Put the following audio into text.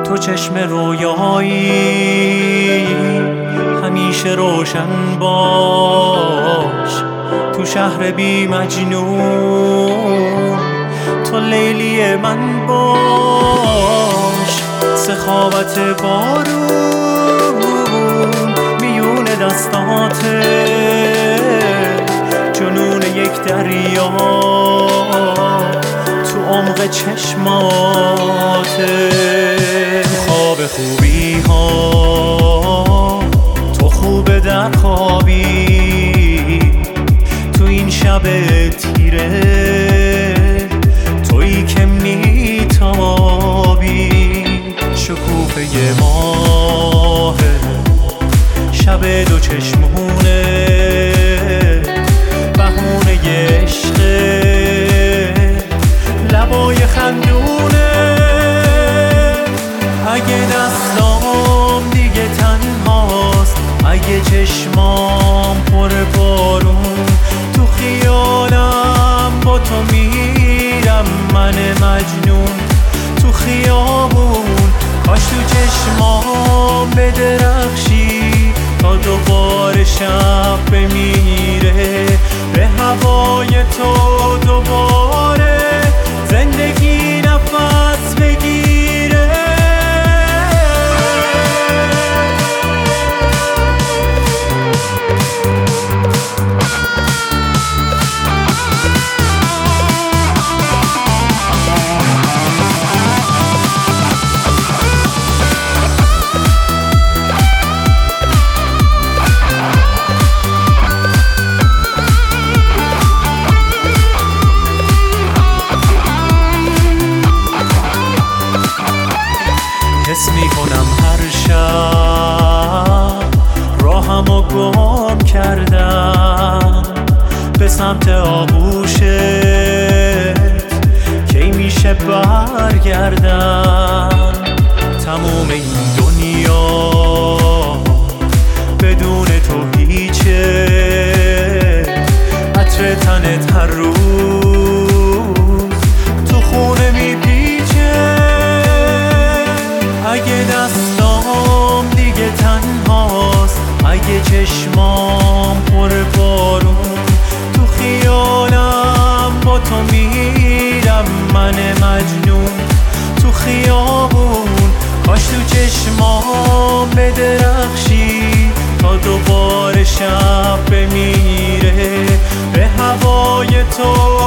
تو چشم رویایی همیشه روشن باش، تو شهر بی مجنون تو لیلی من باش. سخاوت بارون میون دستاته، جنون یک دریا تو عمق چشماته. تو خواب خوبی ها تو خوب در خوابی، تو این شب تیره تویی که میتابی. شکوفه ماه شب دو چشمونه، بهونه عشق لبای خندونه. اگه دستام دیگه تنهاست، اگه چشمام پر بارون، تو خیالم با تو میرم من مجنون. تو خیابون کاش تو چشمام بدرخشی تا دوباره شب بمیره، به هوای تو دوباره زندگی نفس بگیره. حس میکنم هر شب راهمو گم کردم به سمت آغوشت، کی میشه برگردم؟ تموم این دنیا بدون تو هیچه، عطر تنت هر روز تو خونه میپیچه. اگه دستام دیگه تنهاست، اگه چشمام پر بارون، تو خیالم با تو میرم من مجنون. تو خیابون کاش تو چشمام بدرخشی تا دوباره شب بمیره، به هوای تو